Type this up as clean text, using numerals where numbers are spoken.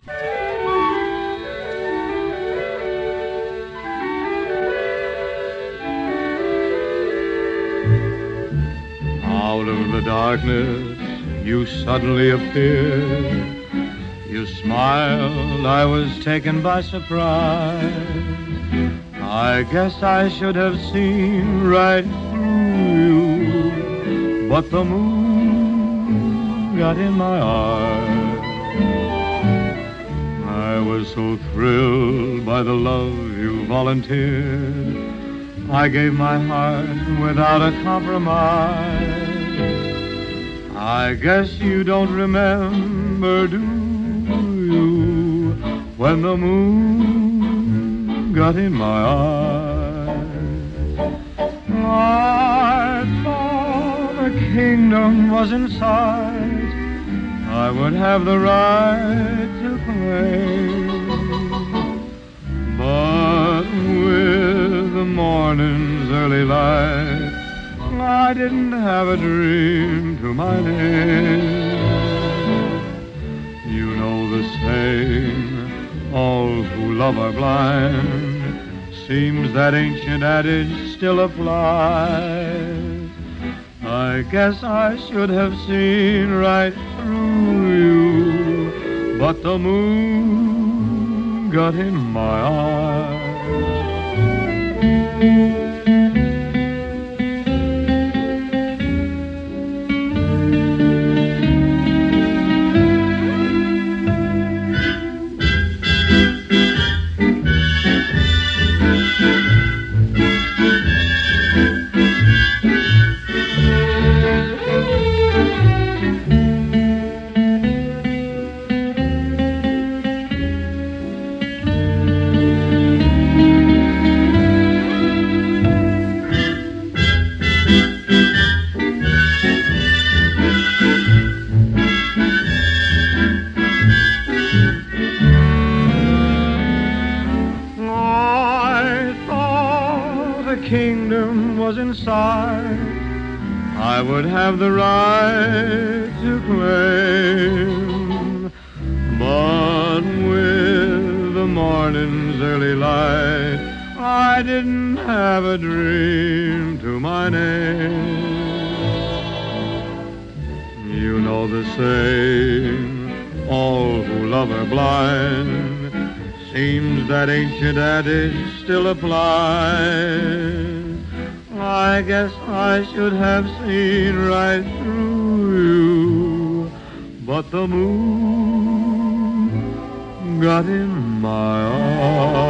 Out of the darkness, you suddenly appeared. You smiled, I was taken by surprise. I guess I should have seen right through you, but the moon got in my eyes. I was so thrilled by the love you volunteered. I gave my heart without a compromise. I guess you don't remember, do you, when the moon got in my eyes? I thought a kingdom was in sight I would have the right to claim. But with the morning's early light, I didn't have a dream to my name. You know the saying, all who love are blind. Seems that ancient adage still applies. I guess I should have seen right through you, but the moon got in my eyes. Kingdom was in sight I would have the right to claim. But with the morning's early light, I didn't have a dream to my name. You know the saying, all who love are blind. Seems that ancient adage still applies. I guess I should have seen right through you, but the moon got in my eyes.